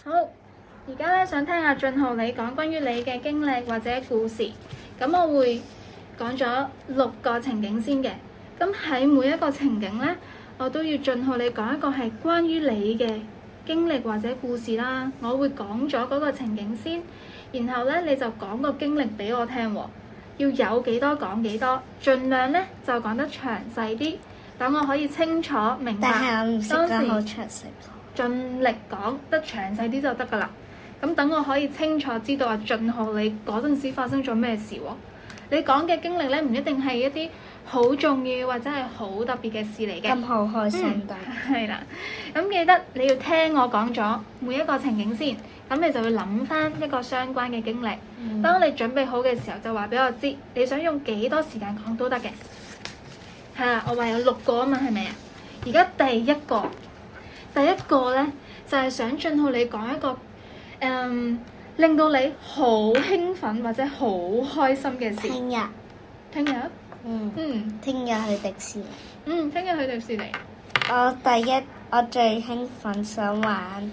好，而家咧想聽下俊浩你講關於你嘅經歷或者故事，咁我會講咗6個情景先嘅。咁喺每一個情景咧，我都要俊浩你講一個係關於你嘅經歷或者故事啦。我會講咗嗰個情景先，然後咧你就講個經歷俾我聽喎。要有幾多講幾多，盡量咧就講得詳細啲，等我可以清楚明白。 但係我唔識講好詳細。 盡力講得詳細啲就得㗎啦。咁等我可以清楚知道俊浩你嗰陣時發生咗咩事喎？你講嘅經歷咧，唔一定係一啲好重要或者係好特別嘅事嚟嘅。 咁好開心㗎。 係啦，咁記得你要聽我講咗每一個情景先，咁你就會諗翻一個相關嘅經歷。當你準備好嘅時候，就話俾我知你想用幾多時間講都得嘅。係啦，我話有6個啊嘛，係咪啊？而家第一個咧就係想俊浩你講一個令到你好興奮或者好開心嘅事。 聽日。聽日去迪士尼。 聽日去迪士尼。 我最興奮想玩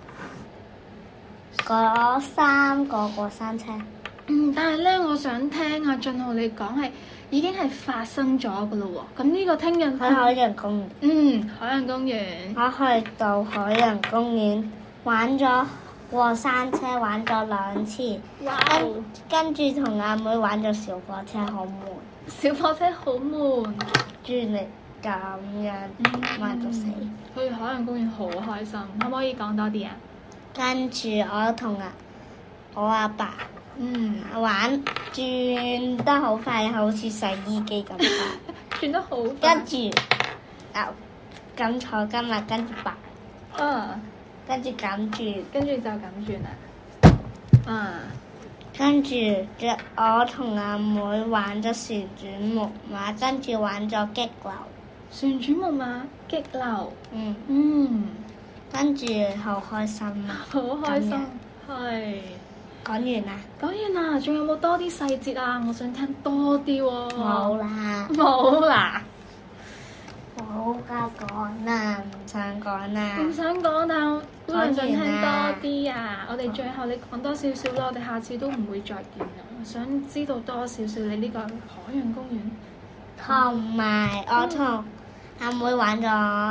嗰3個過山車。 但係咧，我想聽阿俊浩你講係已經係發生咗㗎咯喎。咁呢個聽日去海洋公園。 海洋公園。 我去到海洋公園玩咗過山車，玩咗2次。 哇！ 跟住同阿妹玩咗小火車，好悶。 小火車好悶。 專力咁樣玩到死。 去海洋公園好開心，可唔可以講多啲啊？跟住我同我阿爸玩轉得好快，好似洗衣機咁快。 轉得好快。 跟住咁坐今日，跟住白。跟住咁轉。 跟住就咁轉啦。 跟住我同阿妹玩咗旋轉木馬，跟住玩咗激流。 旋轉木馬、激流。 跟住好開心啊！ 好開心。係。 講完啦。 講完啦，仲有冇多啲細節啊？我想聽多啲喎。 冇啦。 冇啦。 冇㗎，講啦，唔想講啦。 唔想講，但我姑娘想聽多啲啊！我哋最後你講多少少啦，我哋下次都唔會再見啦。想知道多少少你呢個海洋公園。 同埋我同阿妹玩咗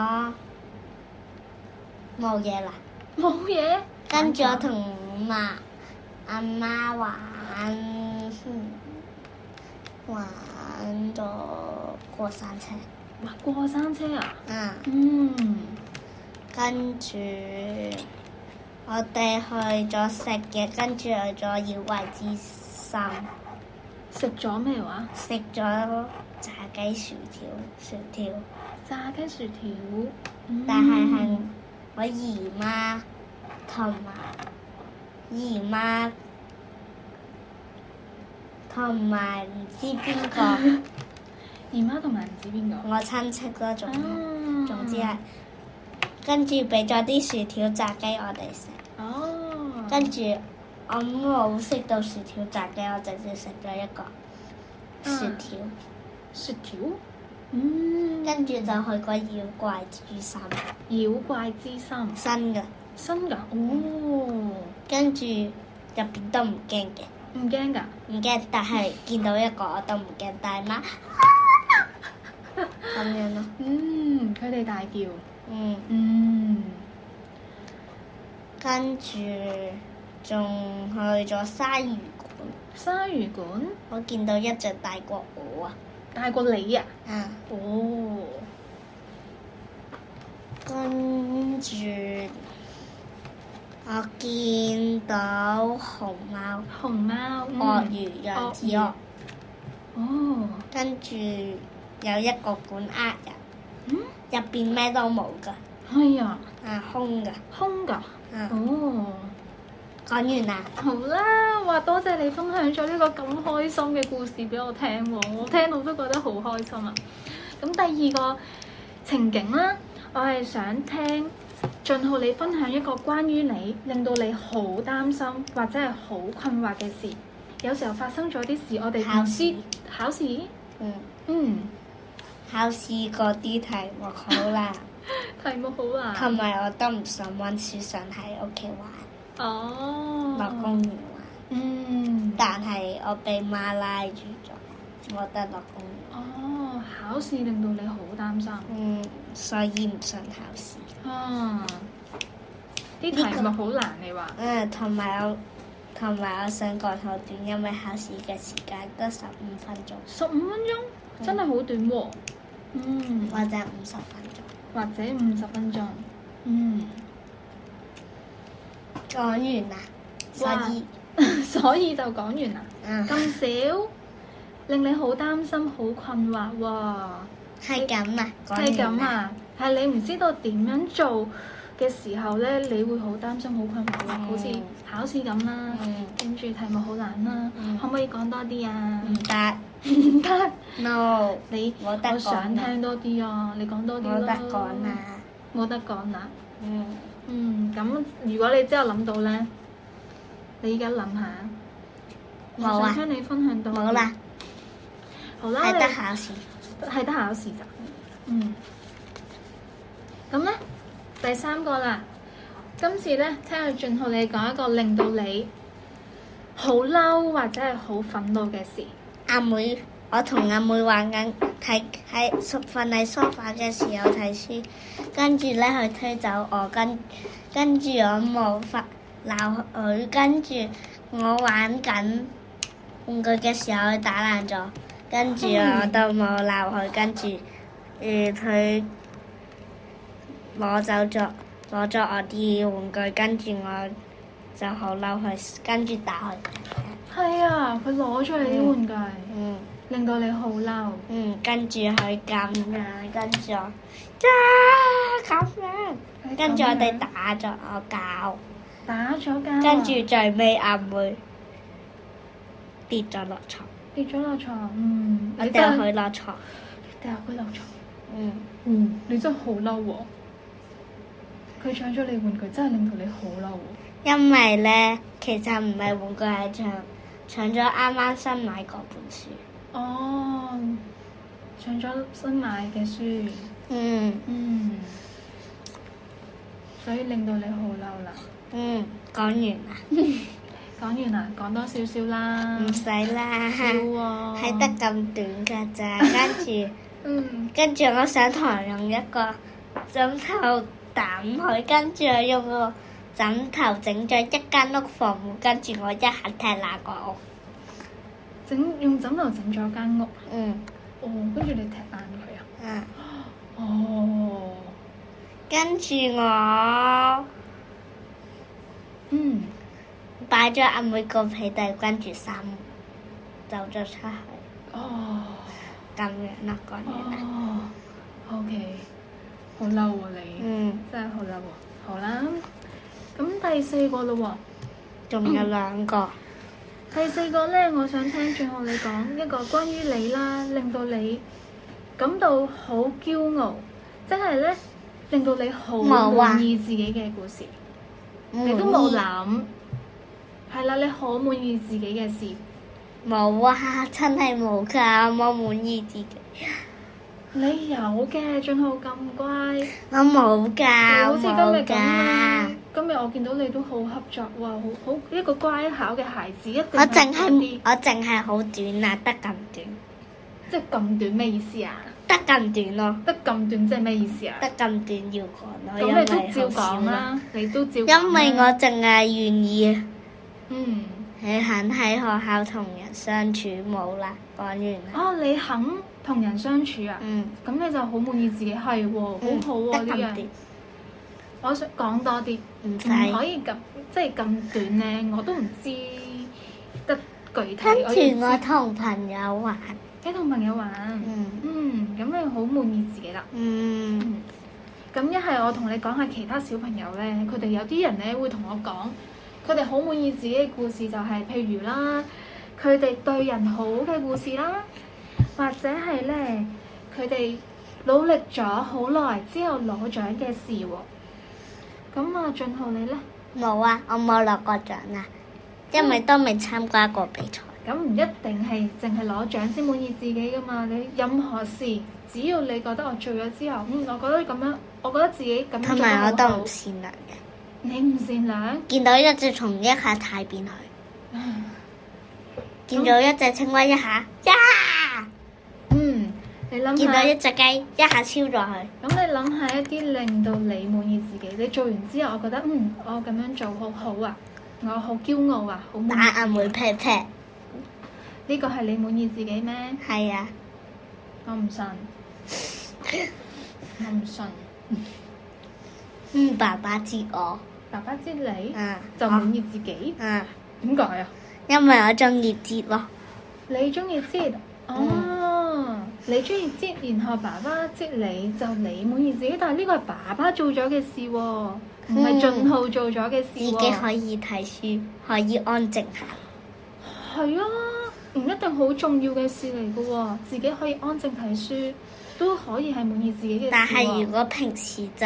冇嘢啦。 冇嘢。 跟住我同阿媽玩咗過山車。 哇！過山車啊？ 跟住我哋去咗食嘢，跟住去咗妖怪之心。 食咗咩話？ 食咗炸雞薯條。 炸雞薯條。 但係我姨媽同埋唔知邊個。 姨媽同埋唔知邊個？ 我親戚嗰種。總之係跟住俾咗啲薯條炸雞我哋食。跟住我冇食到薯條炸雞，我直接食咗一個薯條。 薯條？ 跟住就去過妖怪之心。 妖怪之心。 新㗎。跟住入邊都唔驚嘅。 唔驚㗎？ 唔驚，但係見到一個我都唔驚，大媽咁樣咯。 佢哋大叫。 跟住仲去咗鯊魚館。 鯊魚館？ 我見到一隻大過我啊！ 大過你啊？ 跟住我見到熊貓、鱷魚、楊子鱷。跟住有一個館呃人。入邊咩都冇㗎。 係啊。 空㗎。 空㗎？ 講完啦。 好啦，話多謝你分享咗呢個咁開心嘅故事俾我聽喎，我聽到都覺得好開心啊！咁第2個情景啦，我係想聽俊浩你分享一個關於你令到你好擔心或者係好困惑嘅事。有時候發生咗啲事，我哋唔知考試。 考試嗰啲題目好難。 題目好難。 同埋我都唔想溫書，想喺屋企玩。 哦。 落公園玩。 嗯。 但係我被媽拉住咗，冇得落公園。 哦，考試令到你好擔心。 所以唔想考試。 啲題目好難，你話？ 同埋我想講好短，因為考試嘅時間得15分鐘。 15分鐘，真係好短喎。 或者50分鐘。 或者50分鐘。 講完啦。 所以就講完啦。咁少，令你好擔心、好困惑喎。 係咁啊！ 係咁啊！係你唔知道點樣做嘅時候咧，你會好擔心、好困惑喎。好似考試咁啦，跟住題目好難啦，可唔可以講多啲啊？ 唔得。 唔得。 No。 我想聽多啲啊！你講多啲咯。 冇得講啦。 冇得講啦。咁如果你之後諗到咧，你而家諗下。 冇啊。 我想聽你分享到。 冇啦。 好啦。 係得考試。 係得考試咋。咁咧，第3個啦。今次咧，聽阿俊浩你講一個令到你好嬲或者係好憤怒嘅事。 我同阿妹玩緊瞓喺梳化嘅時候睇書，跟住咧佢推走我，跟住我冇法鬧佢，跟住我玩緊玩具嘅時候佢打爛咗，跟住我都冇鬧佢，跟住佢攞咗我啲玩具，跟住我就好嬲佢，跟住打佢。 係啊，佢攞咗你啲玩具。令到你好嬲。 跟住佢咁樣，跟住我咁樣，跟住我哋打咗交。 打咗交。 跟住最尾阿妹跌咗落床。 跌咗落床。 我掉佢落床。 掉佢落床。你真係好嬲喎！佢搶咗你玩具，真係令到你好嬲喎。 因為咧，其實唔係玩具，係搶咗啱啱新買嗰本書。 搶咗新買嘅書。所以令到你好嬲啦。 講完啦。 講完啦，講多少少啦。 唔使啦。 少喎。 係得咁短㗎咋，跟住我上堂用一個枕頭揼佢，跟住我用個枕頭整咗一間屋房門，跟住我一下踢爛個屋。 用枕頭整咗間屋。跟住你踢爛佢啊？ 跟住我擺咗阿妹個被底，跟住走咗出去。咁樣啦，講完啦。 OK， 好嬲喎你。真係好嬲喎。好啦，咁第4個咯喎。 仲有2個。 第4個咧，我想聽俊浩你講一個關於你啦，令到你感到好驕傲，即係咧令到你好滿意自己嘅故事。你都冇諗。係啦，你好滿意自己嘅事。 冇啊，真係冇㗎，我滿意自己。 你有嘅，俊浩咁乖。 我冇㗎。 你好似今日咁啦。今日我見到你都好合作喎，好一個乖巧嘅孩子，一定我淨係好短啊，得咁短。 即係咁短咩意思啊？ 得咁短咯。 得咁短即係咩意思啊？ 得咁短要講咯。 咁你都照講啦，你都照講。 因為我淨係願意。你肯喺學校同人相處冇啦，講完啦。 你肯同人相處啊？咁你就好滿意自己係喎，好好喎呢樣。我想講多啲。唔可以咁即係咁短咧，我都唔知得具體。 跟住我同朋友玩。 你同朋友玩。咁你好滿意自己啦。咁一係我同你講下其他小朋友咧，佢哋有啲人咧會同我講。佢哋好滿意自己嘅故事，就係譬如啦，佢哋對人好嘅故事啦，或者係咧佢哋努力咗好耐之後攞獎嘅事喎。咁啊，俊浩你咧？ 冇啊，我冇攞過獎啊，因為都未參加過比賽。 咁唔一定係淨係攞獎先滿意自己噶嘛，你任何事只要你覺得我做咗之後，我覺得咁樣，我覺得自己咁樣做得好好。 同埋我都唔善良嘅。 你唔善良？ 見到一隻蟲一下踩扁佢，見到一隻青蛙一下呀！ 你諗下， 見到一隻雞一下超咗佢。 咁你諗下一啲令到你滿意自己，你做完之後，我覺得我咁樣做好好啊，我好驕傲啊，好滿意。 打阿妹劈劈， 呢個係你滿意自己咩？ 係啊， 我唔信，我唔信。 爸爸知我， 爸爸知你， 嗯就滿意自己。點解啊？ 因為我中意節咯。 你中意節？你中意節，然後爸爸節你，就你滿意自己。但係呢個係爸爸做咗嘅事喎，唔係俊浩做咗嘅事喎。 自己可以睇書，可以安靜下。 係啊，唔一定好重要嘅事嚟嘅喎，自己可以安靜睇書，都可以係滿意自己嘅事。 但係如果平時就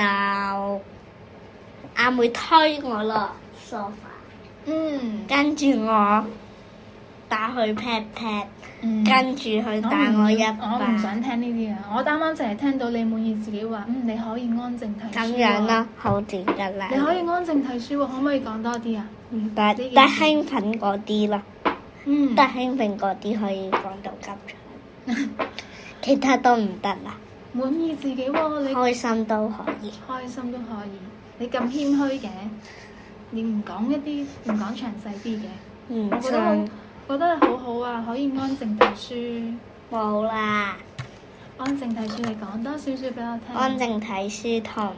阿妹推我落梳化，跟住我打佢劈劈，跟住佢打我一巴。 我唔想聽呢啲啊！我啱啱就係聽到你滿意自己話，你可以安靜睇書。 咁樣咯，好掂噶啦。 你可以安靜睇書喎，可唔可以講多啲啊？ 唔得，得興奮嗰啲咯。得興奮嗰啲可以講到急出，其他都唔得啦。 滿意自己喎，你開心都可以。 開心都可以。你咁謙虛嘅，你唔講一啲，唔講詳細啲嘅。我覺得好好啊，可以安靜睇書。 冇啦。 安靜睇書，你講多少少俾我聽。 安靜睇書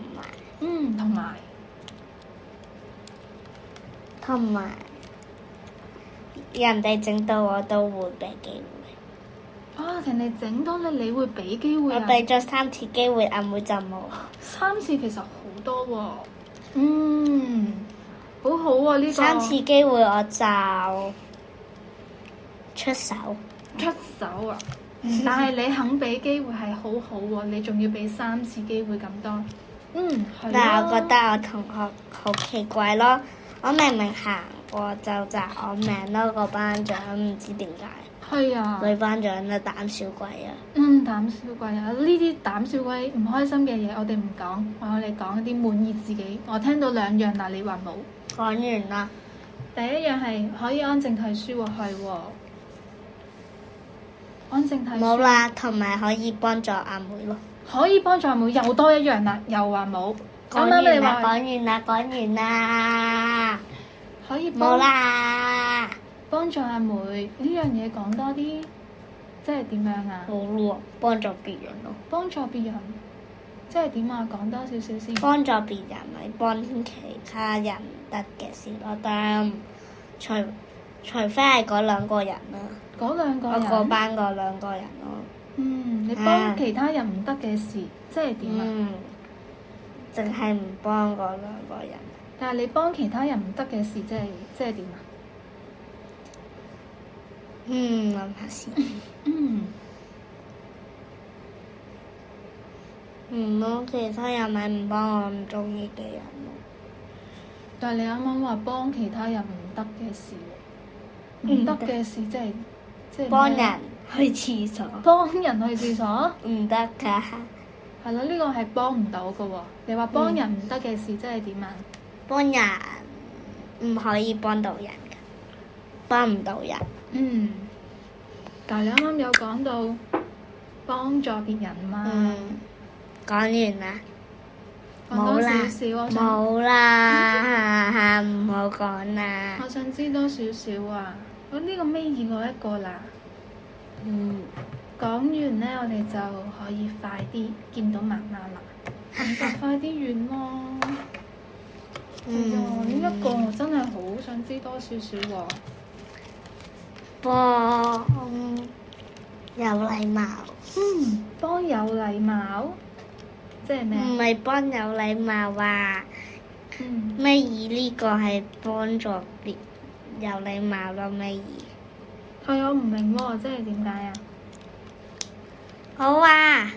同埋人哋整到我都會俾機會。 人哋整到你，你會俾機會啊？ 我俾咗3次機會，阿妹就冇。 3次其實好多喎。好好喎呢個。 3次機會我就出手啊！但係你肯俾機會係好好喎，你仲要俾3次機會咁多。係。 但係我覺得我同學好奇怪咯，我明明行過就責我名咯，個班長唔知點解。 係啊。 女班長啊，膽小鬼啊。 膽小鬼啊！呢啲膽小鬼唔開心嘅嘢，我哋唔講，我哋講一啲滿意自己。我聽到2樣啦，你話冇？ 講完啦。 第一樣係可以安靜睇書喎，係喎。安靜睇書。 冇啦，同埋可以幫助阿妹咯。 可以幫助阿妹，又多一樣啦，又話冇。 講完啦。 可以冇啦。 幫助阿妹呢樣嘢講多啲，即係點樣啊？ 好咯，幫助別人咯。 幫助別人，即係點啊？講多少少先。幫助別人咪幫其他人得嘅事咯，但除非係嗰2個人啦。 嗰2個人。 我個班嗰2個人咯。 你幫其他人唔得嘅事，即係點啊？ 淨係唔幫嗰2個人。 但係你幫其他人唔得嘅事，即係點啊？ 諗下先。唔幫其他人咪唔幫我唔中意嘅人咯。 但係你啱啱話幫其他人唔得嘅事，唔得嘅事即係幫人去廁所。 幫人去廁所？唔得㗎。 係咯，呢個係幫唔到㗎喎。你話幫人唔得嘅事，即係點啊？ 幫人唔可以幫到人㗎，幫唔到人。 但係你啱啱有講到幫助別人嘛？ 講完啦。 講多少少。 冇啦，唔好講啦。 我想知多少少啊！呢個尾2個1個啦。講完呢，我哋就可以快啲見到媽媽啦。快啲完咯。呢一個我真係好想知多少少喎。 幫有禮貌。 幫有禮貌，即係咩？ 唔係幫有禮貌啊。尾2呢個係幫助別有禮貌咯，尾2。 係我唔明喎，即係點解啊？ 好啊。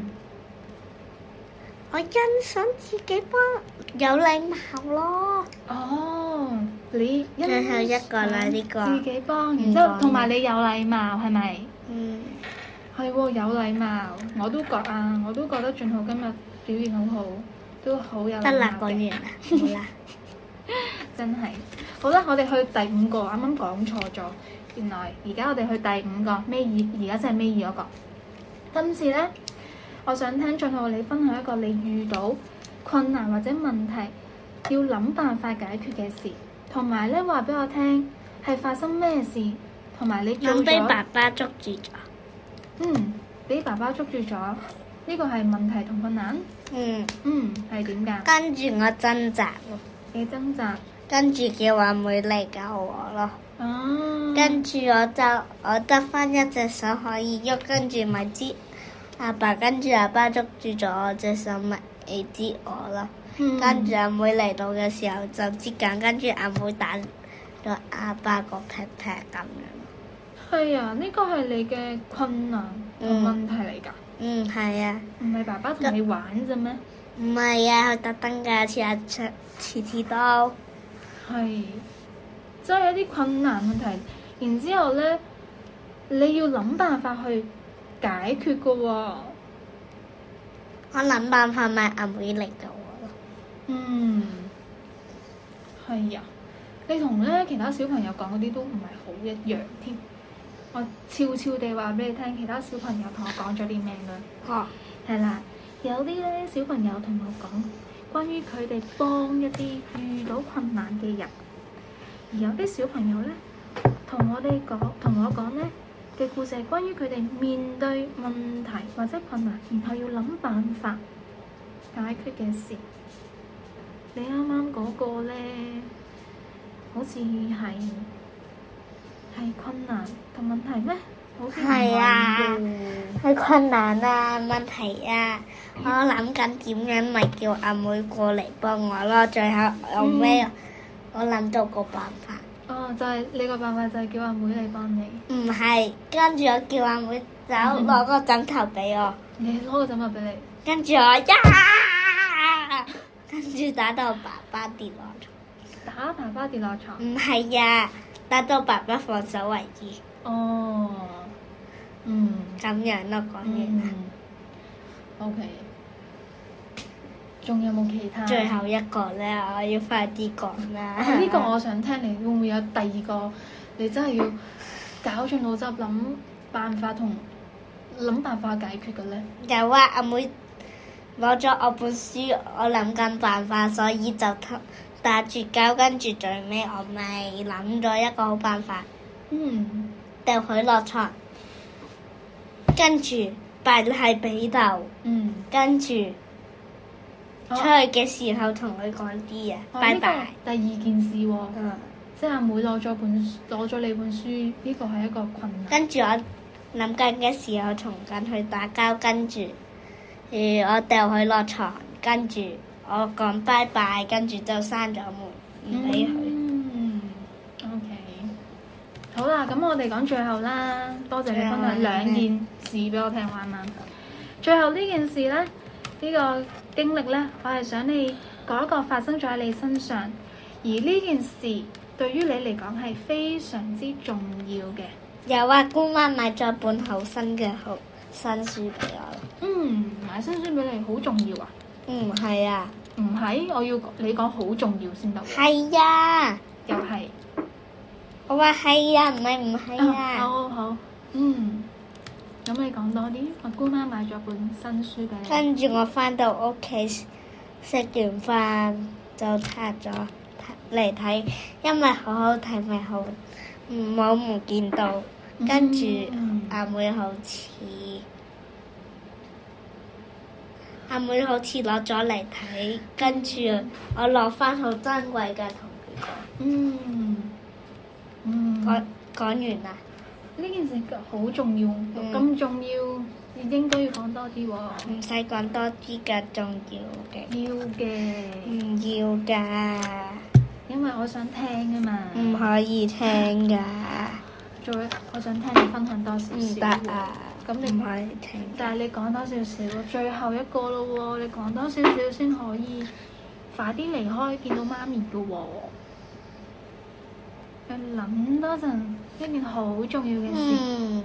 我欣賞自己幫有禮貌咯。 你最後一個啦，呢個自己幫，然之後同埋你有禮貌，係咪？係喎，有禮貌，我都覺得俊浩今日表現好好，都好有禮貌嘅。 得啦，講完啦，好啦。 真係。好啦，我哋去第5個，啱啱講錯咗。原來而家我哋去第5個，尾二，而家真係尾二嗰個。今次咧，我想聽俊浩你分享一個你遇到困難或者問題，要諗辦法解決嘅事，同埋咧話俾我聽係發生咩事，同埋你做咗。 俾爸爸捉住咗。 俾爸爸捉住咗，呢個係問題同困難。係點㗎？ 跟住我掙扎咯。 你掙扎。 跟住叫阿妹嚟救我咯。跟住我得翻一隻手可以喐，跟住咪知阿爸，跟住阿爸捉住咗我隻手咪知我咯。跟住阿妹嚟到嘅時候就接緊，跟住阿妹打咗阿爸個劈劈咁樣。 係啊，呢個係你嘅困難同問題嚟㗎。 係啊。 唔係爸爸同你玩啫咩？ 唔係啊，佢特登㗎，次都。 係，即係一啲困難問題，然之後咧，你要諗辦法去解決㗎喎。 我諗辦法咪阿妹嚟救我咯。 係啊，你同咧其他小朋友講嗰啲都唔係好一樣添。我悄悄地話俾你聽，其他小朋友同我講咗啲咩啦？係啦，有啲咧小朋友同我講關於佢哋幫一啲遇到困難嘅人，而有啲小朋友咧同我講咧嘅故事係關於佢哋面對問題或者困難，然後要諗辦法解決嘅事。你啱啱嗰個咧，好似係困難同問題咩？好似唔係喎。 係困難啊，問題啊，我諗緊點樣咪叫阿妹過嚟幫我咯。最後我諗到個辦法。 就係你個辦法就係叫阿妹嚟幫你。 唔係，跟住我叫阿妹走，攞個枕頭俾我。 你攞個枕頭俾你。 跟住跟住打到爸爸跌落床。 打爸爸跌落床？ 唔係啊，打到爸爸放手為止。咁樣咯，講完啦。 OK。仲有冇其他？ 最後一個咧，我要快啲講啦。 呢個我想聽，你會唔會有第2個？你真係要搞盡腦汁諗辦法同諗辦法解決嘅咧？ 有啊，阿妹攞咗我本書，我諗緊辦法，所以就打絕交，跟住最尾我咪諗咗一個好辦法。掉佢落床，跟住擺喺被竇，跟住出去嘅時候同佢講啲嘢，拜拜。 第2件事喎。即係阿妹攞咗你本書，呢個係一個困難。 跟住我諗緊嘅時候同緊佢打交，跟住我掉佢落床，跟住我講拜拜，跟住就閂咗門，唔俾佢。 OK。好啦，咁我哋講最後啦，多謝你分享2件事俾我聽，啱唔啱？最後呢件事咧，呢個經歷咧，我係想你講一個發生咗喺你身上，而呢件事對於你嚟講係非常之重要嘅。 有啊，姑媽買咗本好新書俾我。 買新書俾你好重要啊？ 係啊。 唔係，我要你講好重要先得。 係啊。 又係。 我話係啊，唔係啊。 好。咁你講多啲。我姑媽買咗本新書俾你。 跟住我返到屋企食完飯就拆咗嚟睇，因為好好睇咪好，唔見到。跟住阿妹好似攞咗嚟睇，跟住我攞返好珍貴嘅同佢講。講完啦。 呢件事好重要，咁重要，應該要講多啲喎。 唔使講多啲㗎，重要嘅。 要嘅。 唔要㗎。 因為我想聽啊嘛。 唔可以聽㗎。 我想聽你分享多少少。 唔得啊。 咁你唔可以聽。 但係你講多少少，最後一個咯喎，你講多少少先可以快啲離開，見到媽咪㗎喎。你諗多陣，一件好重要嘅事。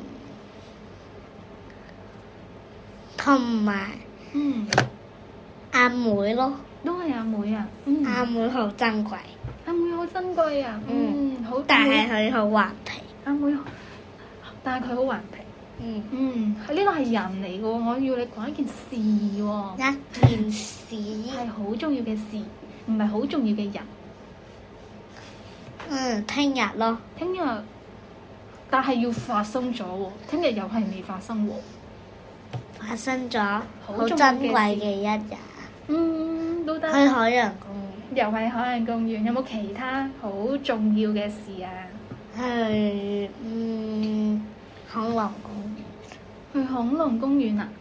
同埋阿妹咯。 都係阿妹啊。 阿妹好珍貴。 阿妹好珍貴啊！好， 但係佢好頑皮。 阿妹，但係佢好頑皮。呢個係人嚟嘅喎，我要你講一件事喎。 一件事係好重要嘅事，唔係好重要嘅人。 聽日咯。 聽日，但係要發生咗喎。聽日又係未發生喎。 發生咗，好珍貴嘅一日。 都得。 去海洋公園。 又係海洋公園，有冇其他好重要嘅事啊？ 去恐龍公園。 去恐龍公園啊？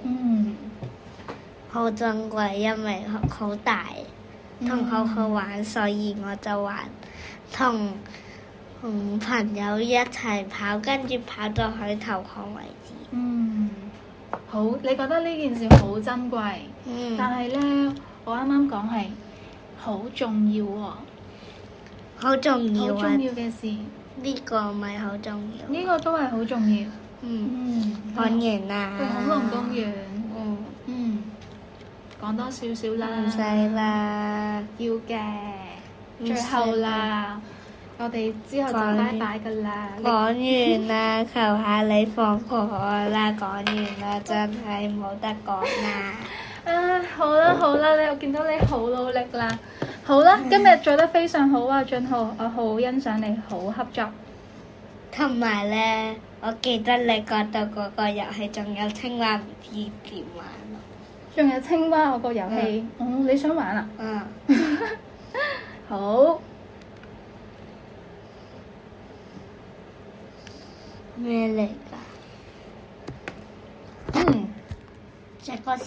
好珍貴，因為好大，同好好玩，所以我就玩。同朋友一齊跑，跟住跑到去投降為止。 好，你覺得呢件事好珍貴，但係咧，我啱啱講係好重要喎。 好重要啊！ 好重要嘅事。 呢個咪好重要。 呢個都係好重要。 講完啦。 去恐龍公園。講多少少啦。 唔使啦。 要嘅。最後啦，我哋之後就拜拜噶啦。 講完啦，求下你放過我啦！講完啦，真係冇得講啦。 好啦，我見到你好努力啦。好啦，今日做得非常好啊，俊浩，我好欣賞你，好合作。同埋咧，我記得你講到嗰個遊戲仲有青蛙唔知點玩咯。仲有青蛙嗰個遊戲，你想玩啊？好。 咩嚟㗎？隻個